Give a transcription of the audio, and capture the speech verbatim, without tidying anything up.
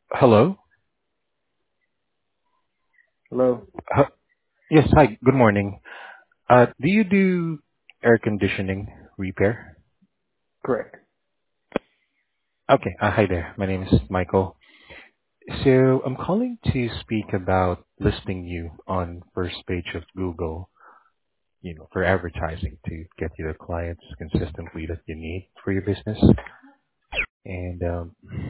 Hello? Hello? Uh, Yes, hi, good morning. Uh, Do you do air conditioning repair? Correct. Okay. uh, Hi there. My name is Michael. So I'm calling to speak about listing you on first page of Google, you know, for advertising to get you the clients consistently that you need for your business. And um,